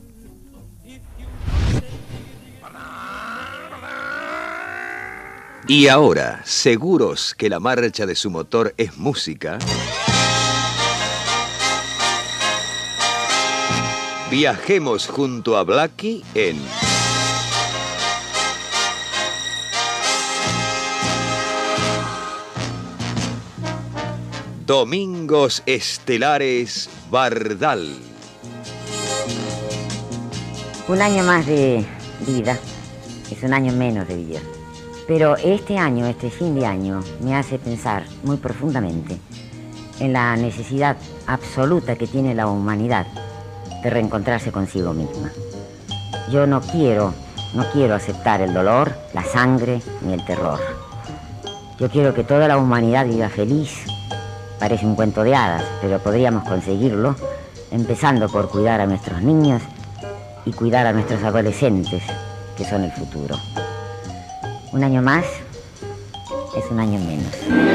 Y ahora, seguros que la marcha de su motor es música, viajemos junto a Blacky en Domingos Estelares Bardal. Un año más de vida es un año menos de vida. Pero este año, este fin de año, me hace pensar muy profundamente en la necesidad absoluta que tiene la humanidad de reencontrarse consigo misma. Yo no quiero, no quiero aceptar el dolor, la sangre ni el terror. Yo quiero que toda la humanidad viva feliz. Parece un cuento de hadas, pero podríamos conseguirlo empezando por cuidar a nuestros niños y cuidar a nuestros adolescentes, que son el futuro. Un año más es un año menos.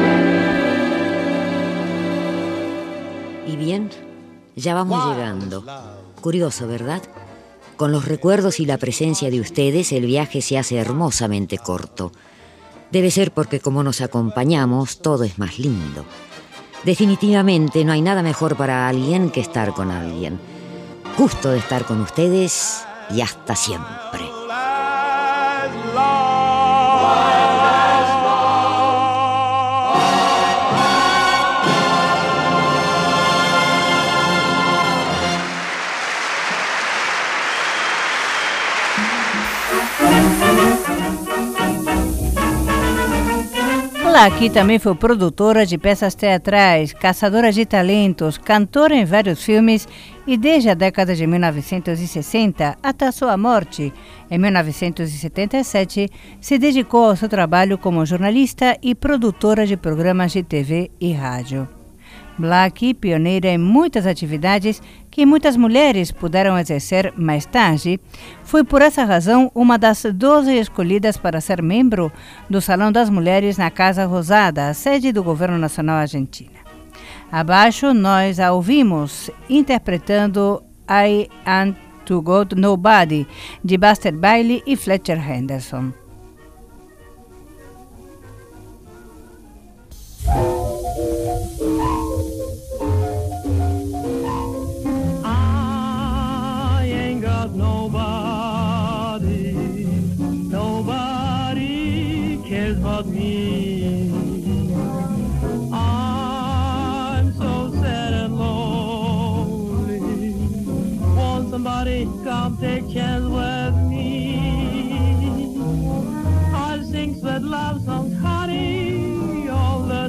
Y bien, ya vamos llegando. Curioso, ¿verdad? Con los recuerdos y la presencia de ustedes, el viaje se hace hermosamente corto. Debe ser porque como nos acompañamos, todo es más lindo. Definitivamente no hay nada mejor para alguien que estar con alguien. Gusto de estar con ustedes y hasta siempre. Blacky também foi produtora de peças teatrais, caçadora de talentos, cantora em vários filmes e desde a década de mil novecentos e sessenta até sua morte, em mil novecentos e setenta e sete, se dedicou ao seu trabalho como jornalista e produtora de programas de T V e rádio. Blacky, pioneira em muitas atividades que muitas mulheres puderam exercer mais tarde, foi por essa razão uma das doze escolhidas para ser membro do Salão das Mulheres na Casa Rosada, a sede do governo nacional argentino. Abaixo, nós a ouvimos interpretando I Ain't to Got Nobody, de Buster Bailey e Fletcher Henderson. Nobody, nobody cares but me. I'm so sad and lonely. Won't somebody come take chance with me? I'll sing sweet love songs, honey, all the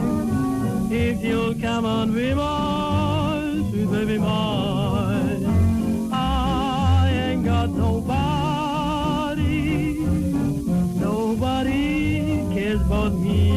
time. If you'll come and be mine, sweet baby mine. Nobody, nobody cares about me.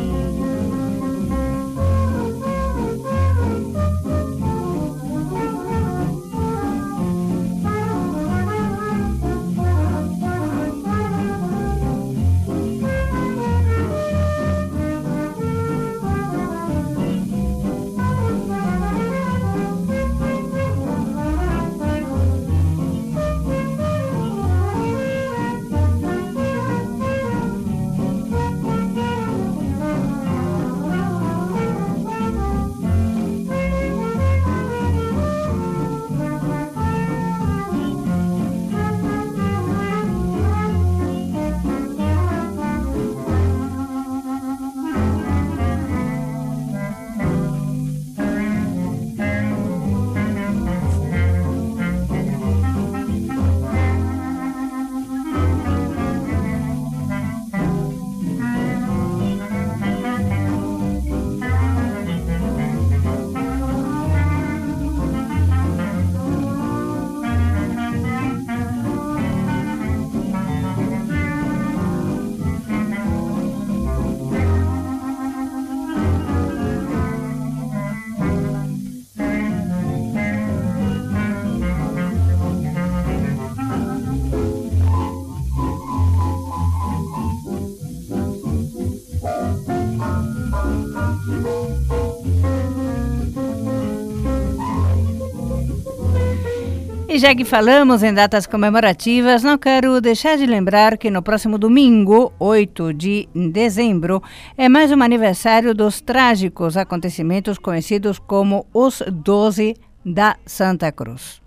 E já que falamos em datas comemorativas, não quero deixar de lembrar que no próximo domingo, oito de dezembro, é mais um aniversário dos trágicos acontecimentos conhecidos como os doze da Santa Cruz.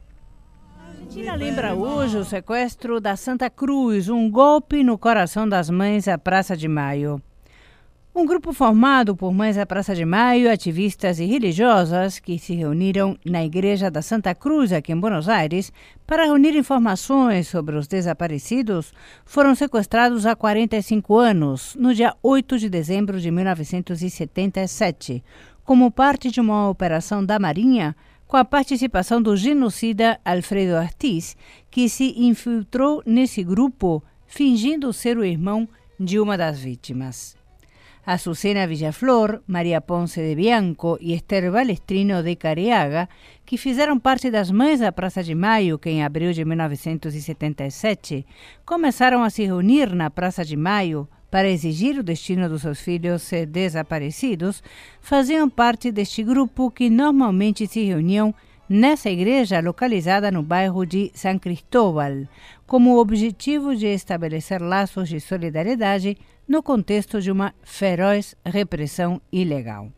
A Argentina lembra hoje o sequestro da Santa Cruz, um golpe no coração das mães da Praça de Maio. Um grupo formado por mães da Praça de Maio, ativistas e religiosas que se reuniram na Igreja da Santa Cruz, aqui em Buenos Aires, para reunir informações sobre os desaparecidos, foram sequestrados há quarenta e cinco anos, no dia oito de dezembro de mil novecentos e setenta e sete, como parte de uma operação da Marinha, com a participação do genocida Alfredo Ortiz, que se infiltrou nesse grupo, fingindo ser o irmão de uma das vítimas. Azucena Villaflor, Maria Ponce de Bianco e Esther Balestrino de Careaga, que fizeram parte das mães da Praça de Maio, que em abril de mil novecentos e setenta e sete começaram a se reunir na Praça de Maio para exigir o destino dos seus filhos desaparecidos, faziam parte deste grupo que normalmente se reuniam nessa igreja localizada no bairro de San Cristóbal, como o objetivo de estabelecer laços de solidariedade no contexto de uma feroz repressão ilegal.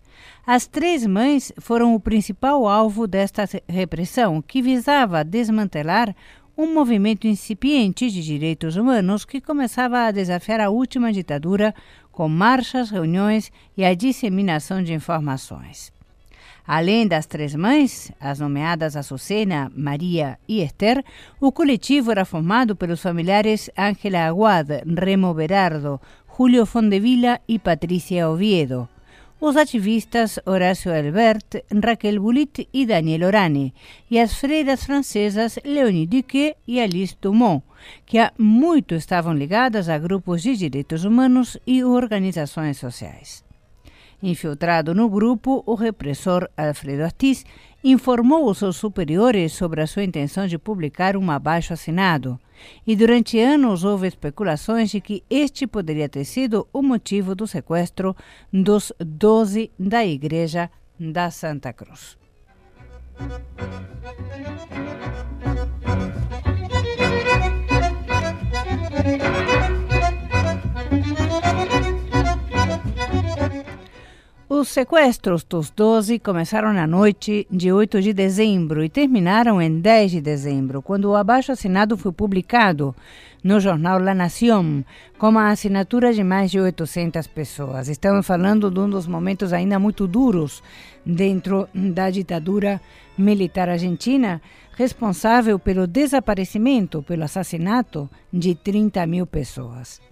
As três mães foram o principal alvo desta repressão, que visava desmantelar um movimento incipiente de direitos humanos que começava a desafiar a última ditadura com marchas, reuniões e a disseminação de informações. Além das três mães, as nomeadas Azucena, Maria e Esther, o coletivo era formado pelos familiares Ángela Aguad, Remo Berardo, Julio Fondevila e Patrícia Oviedo. Os ativistas Horácio Albert, Raquel Bulit e Daniel Orane, e as freiras francesas Léonie Duquet e Alice Dumont, que há muito estavam ligadas a grupos de direitos humanos e organizações sociais. Infiltrado no grupo, o repressor Alfredo Ortiz informou os seus superiores sobre a sua intenção de publicar um abaixo-assinado, e durante anos houve especulações de que este poderia ter sido o motivo do sequestro dos doze da Igreja da Santa Cruz. Os sequestros dos doze começaram na noite de oito de dezembro e terminaram em dez de dezembro, quando o abaixo-assinado foi publicado no jornal La Nación, com a assinatura de mais de oitocentas pessoas. Estamos falando de um dos momentos ainda muito duros dentro da ditadura militar argentina, responsável pelo desaparecimento, pelo assassinato de trinta mil pessoas.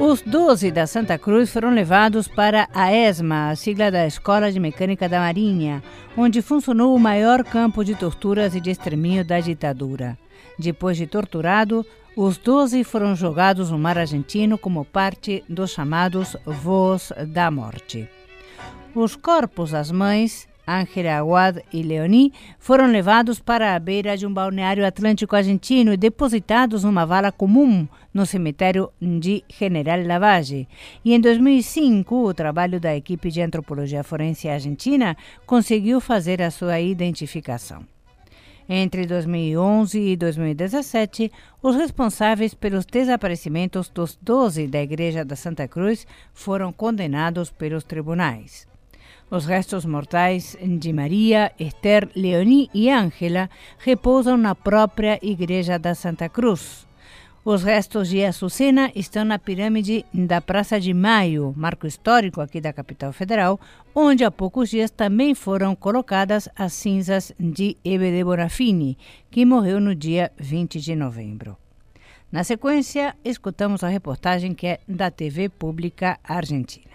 Os doze da Santa Cruz foram levados para a ESMA, a sigla da Escola de Mecânica da Marinha, onde funcionou o maior campo de torturas e de extermínio da ditadura. Depois de torturado, os doze foram jogados no mar argentino como parte dos chamados voos da morte. Os corpos das mães, Ángela Aguad e Leoni, foram levados para a beira de um balneário atlântico argentino e depositados numa vala comum no cemitério de General Lavalle. E em dois mil e cinco, o trabalho da equipe de antropologia forense argentina conseguiu fazer a sua identificação. Entre dois mil e onze e dois mil e dezessete, os responsáveis pelos desaparecimentos dos doze da Igreja da Santa Cruz foram condenados pelos tribunais. Os restos mortais de Maria, Esther, Leoni e Ángela repousam na própria Igreja da Santa Cruz. Os restos de Açucena estão na pirâmide da Praça de Maio, marco histórico aqui da capital federal, onde há poucos dias também foram colocadas as cinzas de Ebede Bonafini, que morreu no dia vinte de novembro. Na sequência, escutamos a reportagem que é da T V Pública Argentina.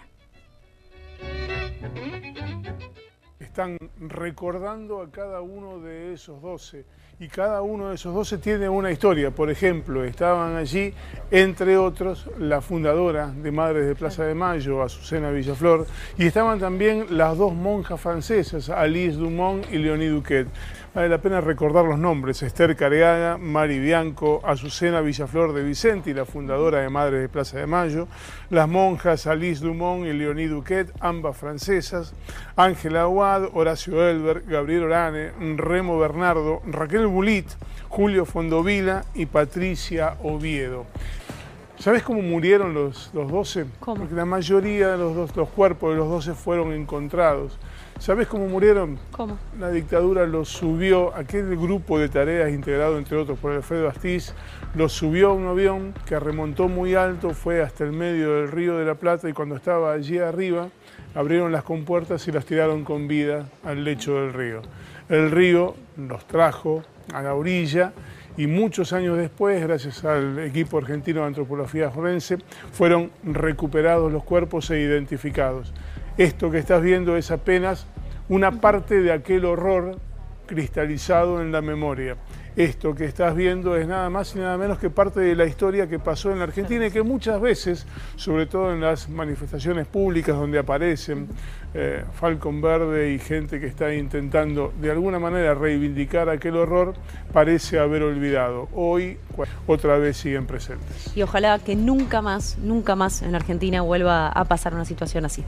Están recordando a cada uno de esos doce y cada uno de esos doce tiene una historia. Por ejemplo, estaban allí, entre otros, la fundadora de Madres de Plaza de Mayo, Azucena Villaflor, y estaban también las dos monjas francesas, Alice Dumont y Leonie Duquet. Vale la pena recordar los nombres: Esther Careaga, Mari Bianco, Azucena Villaflor de Vicenti, la fundadora de Madres de Plaza de Mayo, las monjas Alice Dumont y Leonie Duquet, ambas francesas, Ángela Aguad, Horacio Elber, Gabriel Orane, Remo Bernardo, Raquel Bulit, Julio Fondovila y Patricia Oviedo. ¿Sabes cómo murieron los, los doce? ¿Cómo? Porque la mayoría de los, dos, los cuerpos de los doce fueron encontrados. ¿Sabes cómo murieron? ¿Cómo? La dictadura los subió, aquel grupo de tareas integrado entre otros por Alfredo Astiz, los subió a un avión que remontó muy alto, fue hasta el medio del Río de la Plata, y cuando estaba allí arriba abrieron las compuertas y las tiraron con vida al lecho del río. El río los trajo a la orilla y muchos años después, gracias al equipo argentino de antropología forense, fueron recuperados los cuerpos e identificados. Esto que estás viendo es apenas una parte de aquel horror cristalizado en la memoria. Esto que estás viendo es nada más y nada menos que parte de la historia que pasó en la Argentina y que muchas veces, sobre todo en las manifestaciones públicas donde aparecen eh, Falcón Verde y gente que está intentando de alguna manera reivindicar aquel horror, parece haber olvidado. Hoy otra vez siguen presentes. Y ojalá que nunca más, nunca más en la Argentina vuelva a pasar una situación así.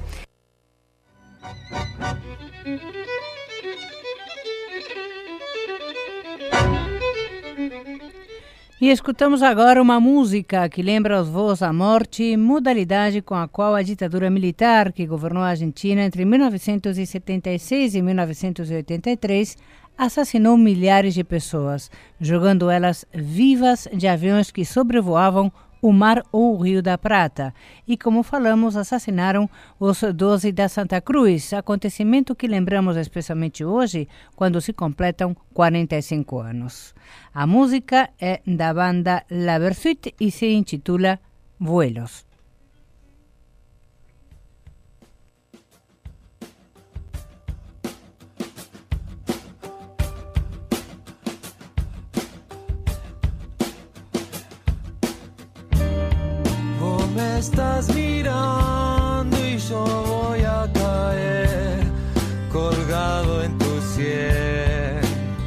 E escutamos agora uma música que lembra os voos à morte, modalidade com a qual a ditadura militar que governou a Argentina entre mil novecentos e setenta e seis e mil novecentos e oitenta e três assassinou milhares de pessoas, jogando elas vivas de aviões que sobrevoavam o mar ou o Rio da Prata. E, como falamos, assassinaram os doze da Santa Cruz, acontecimento que lembramos especialmente hoje, quando se completam quarenta e cinco anos. A música é da banda La Versuit e se intitula Vuelos. Me estás mirando y yo voy a caer colgado en tu sien.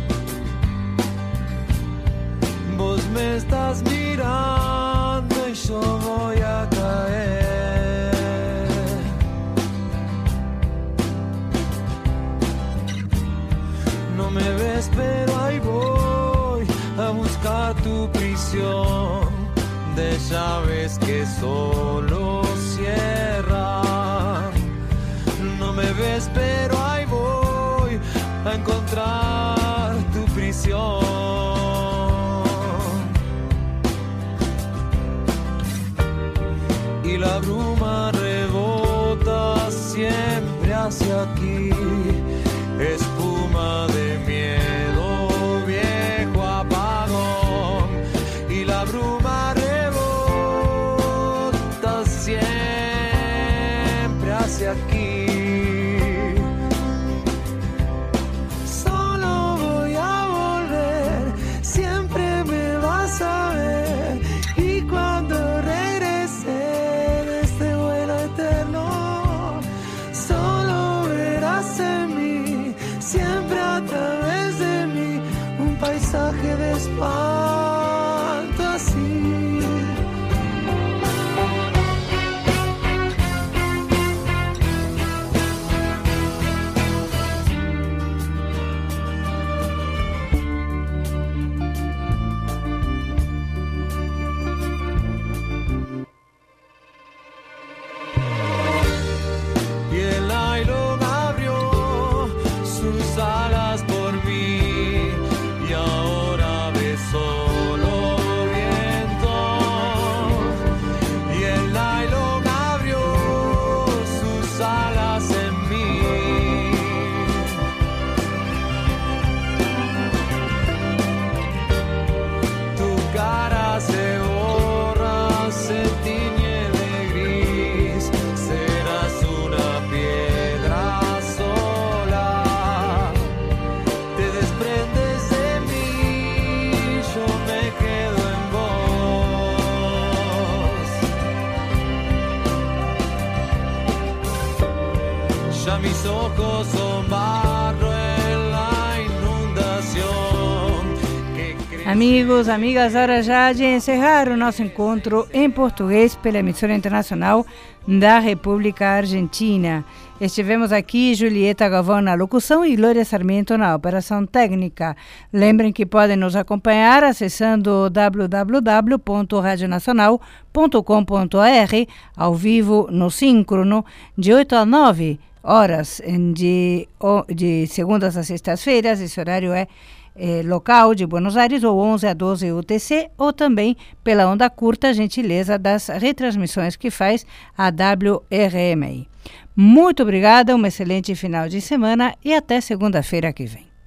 Vos me estás mirando y yo voy a caer. No me ves pero ahí voy a buscar tu prisión de llaves que solo cierran. No me ves pero ahí voy a encontrar tu prisión. Y la bruma rebota siempre hacia aquí, espuma de miedo, viejo apagón. Y la bruma rebota nace aquí. Solo voy a volver, siempre me vas a ver. Y cuando regrese de este vuelo eterno, solo verás en mí, siempre a través de mí, un paisaje de espanto así. Mis ojos son barro en la inundação. Amigos, amigas, hora já de encerrar o nosso encontro em português pela emissora internacional da República Argentina. Estivemos aqui Julieta Galvão na locução e Glória Sarmiento na operação técnica. Lembrem que podem nos acompanhar acessando w w w ponto radio nacional ponto com ponto a r ao vivo no síncrono de oito a nove horas de, de segundas a sextas-feiras. Esse horário é, é local de Buenos Aires, ou onze a doze U T C, ou também pela onda curta, gentileza das retransmissões que faz a W R M I. Muito obrigada, um excelente final de semana e até segunda-feira que vem.